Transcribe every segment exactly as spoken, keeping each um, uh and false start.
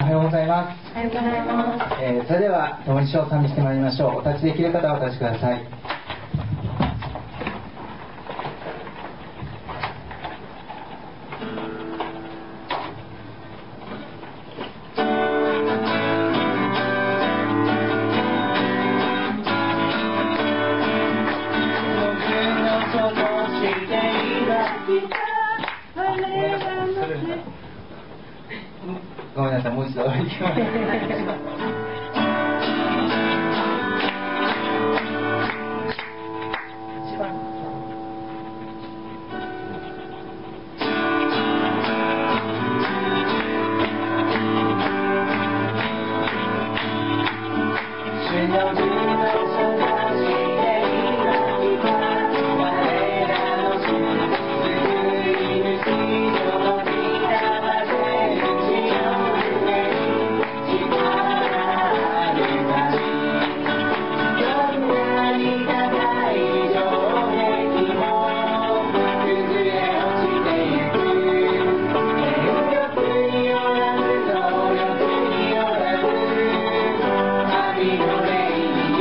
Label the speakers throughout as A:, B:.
A: はようございます。
B: おはようございます。
A: えー、それでは共に主を賛美してまいりましょう。お立ちできる方はお立ちください。ごめんなさい、もう一度行きます。
C: Happy birthday.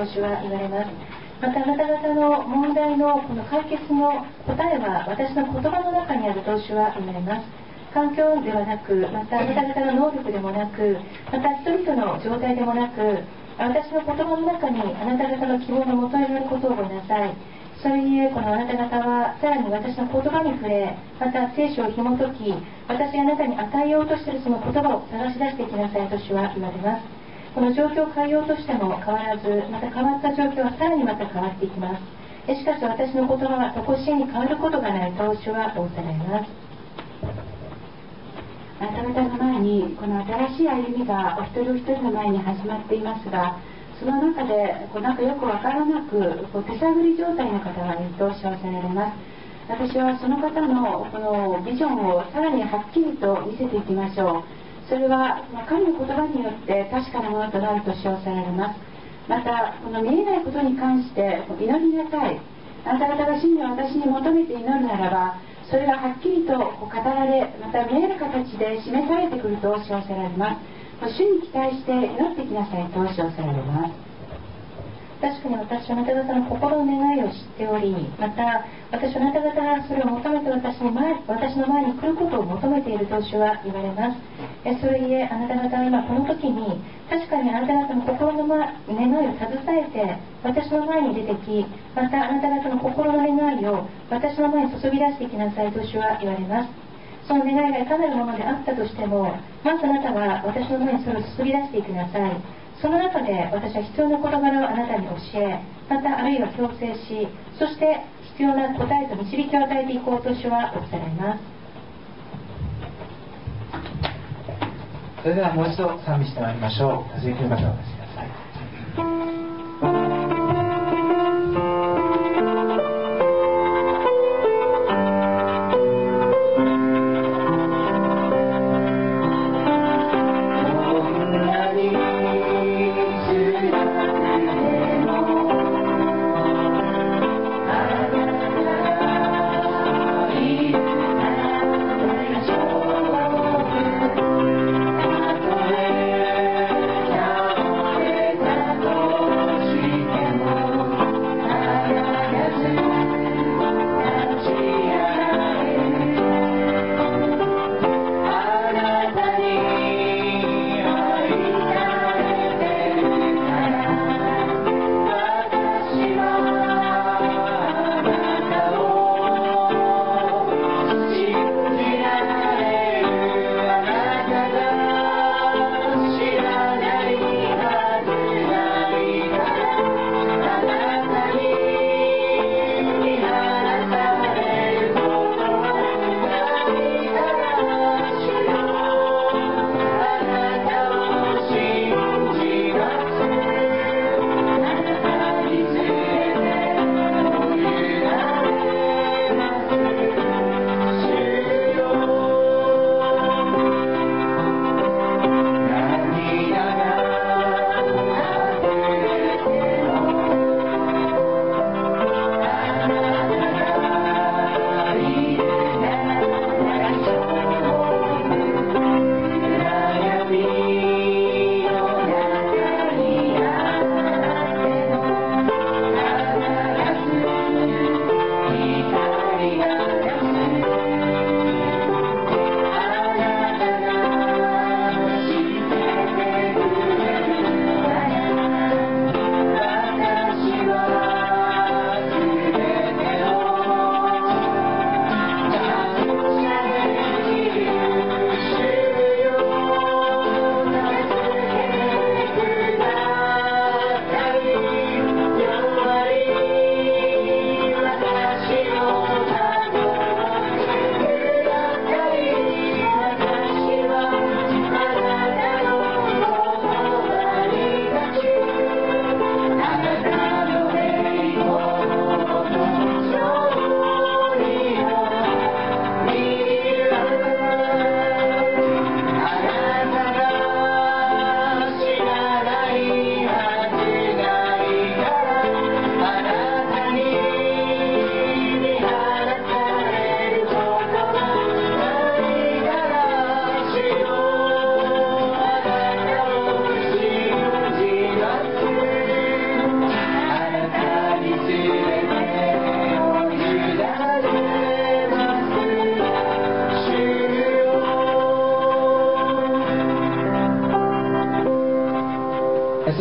B: 主は言われます。またあなた方の問題のこの解決の答えは私の言葉の中にあると主は言われます。環境ではなく、またあなた方の能力でもなく、また人々の状態でもなく、私の言葉の中にあなた方の希望の求められることを覚えなさい。それゆえこのあなた方はさらに私の言葉に触れ、また聖書を紐解き、私があなたに与えようとしているその言葉を探し出していきなさいと主は言われます。この状況を変えようとしても変わらず、また変わった状況はさらにまた変わっていきます。しかし私の言葉は常しえに変わることがないと主は仰せられます。
C: あなた方の前にこの新しい歩みがお一人お一人の前に始まっていますが、その中でこうなんかよくわからなくこう手探り状態の方がいるとおっしゃられます。私はその方のこのビジョンをさらにはっきりと見せていきましょう。それは神の言葉によって確かなものとなるとおっしゃられます。またこの見えないことに関して祈りなさい。あなた方が真に私に求めて祈るならば、それがはっきりと語られ、また見える形で示されてくるとおっしゃられます。主に期待して祈ってきなさいとおっしゃられます。
B: 確かに私はあなた方の心の願いを知っており、また私はあなた方がそれを求めて私に前私の前に来ることを求めていると主は言われます。えそれゆえあなた方は今この時に確かにあなた方の心の願いを携えて私の前に出てき、またあなた方の心の願いを私の前に注ぎ出していきなさいと主は言われます。その願いがいかなるものであったとしても、まずあなたは私の前にそれを注ぎ出していきなさい。その中で私は必要な事柄をあなたに教え、またあるいは強制し、そして必要な答えと導きを与えていこうと主はおっしゃられます。
A: それではもう一度賛美してまいりましょう。立ち上げる方をお立ちください。
D: 「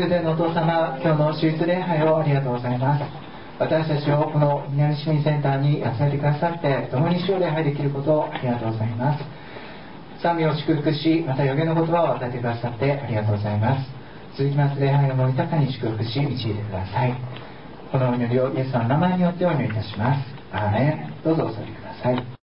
A: 主でのお父様、今日の手術礼拝をありがとうございます。私たちをこの南市民センターに集めてくださって、共に主を礼拝できることをありがとうございます。賛美を祝福し、また予言の言葉を与えてくださってありがとうございます。続きます礼拝をも豊かに祝福し、導いてください。このお祈りをイエスの名前によってお祈りいたします。アーメン。どうぞお座りください。